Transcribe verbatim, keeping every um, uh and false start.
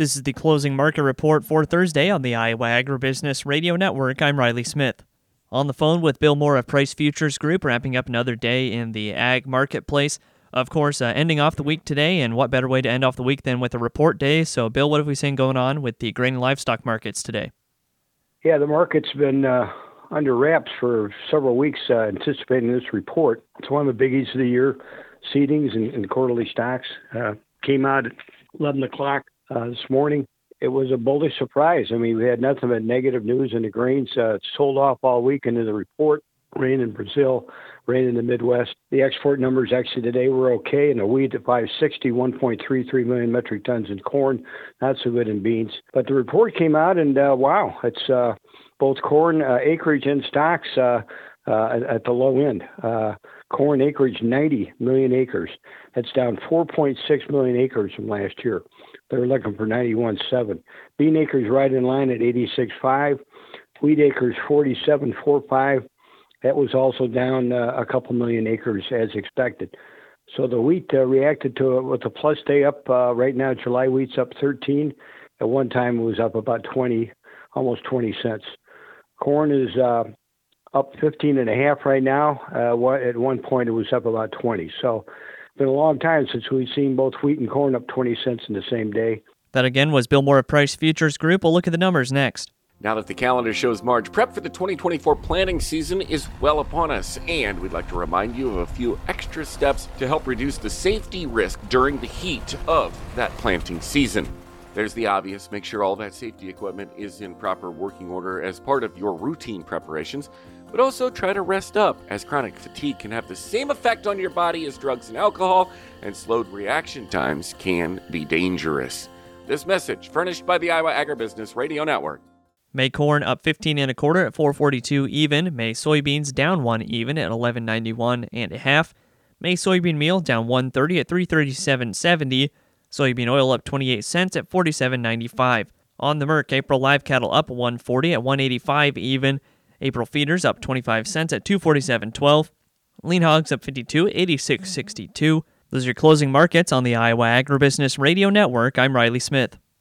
This is the closing market report for Thursday on the Iowa Agribusiness Radio Network. I'm Riley Smith. On the phone with Bill Moore of Price Futures Group, wrapping up another day in the ag marketplace. Of course, uh, ending off the week today, and what better way to end off the week than with a report day? So, Bill, what have we seen going on with the grain and livestock markets today? Yeah, the market's been uh, under wraps for several weeks uh, anticipating this report. It's one of the biggies of the year. Seedings and, and quarterly stocks uh, came out at eleven o'clock uh, this morning. It was a bullish surprise. I mean, we had nothing but negative news in the grains. Uh, it sold off all week into the report. Rain in Brazil, rain in the Midwest. The export numbers actually today were okay. In the wheat at five sixty, one point three three million metric tons in corn. Not so good in beans. But the report came out, and uh, wow, it's uh, both corn uh, acreage and stocks uh, uh, at, at the low end. Uh, corn acreage, ninety million acres. That's down four point six million acres from last year. They're looking for ninety-one point seven. Bean acres right in line at eighty-six point five. Wheat acres, forty-seven point four five. That was also down uh, a couple million acres as expected. So the wheat uh, reacted to it with a plus day up. Uh, right now, July wheat's up thirteen. At one time, it was up about twenty, almost twenty cents. Corn is uh, up fifteen and a half right now. Uh, at one point, it was up about twenty. So it's been a long time since we've seen both wheat and corn up twenty cents in the same day. That again was Bill Moore of Price Futures Group. We'll look at the numbers next. Now that the calendar shows March, prep for the twenty twenty-four planting season is well upon us, and we'd like to remind you of a few extra steps to help reduce the safety risk during the heat of that planting season. There's the obvious: make sure all that safety equipment is in proper working order as part of your routine preparations, but also try to rest up, as chronic fatigue can have the same effect on your body as drugs and alcohol, and slowed reaction times can be dangerous. This message furnished by the Iowa Agribusiness Radio Network. May corn up fifteen and a quarter at four forty-two even. May soybeans down one even at eleven ninety-one and a half. May soybean meal down one thirty at three thirty-seven seventy. Soybean oil up twenty-eight cents at forty-seven ninety-five. On the Merc, April live cattle up one forty at one eighty-five even. April feeders up twenty-five cents at two forty-seven twelve. Lean hogs up fifty-two at eighty-six sixty-two. Those are your closing markets on the Iowa Agribusiness Radio Network. I'm Riley Smith.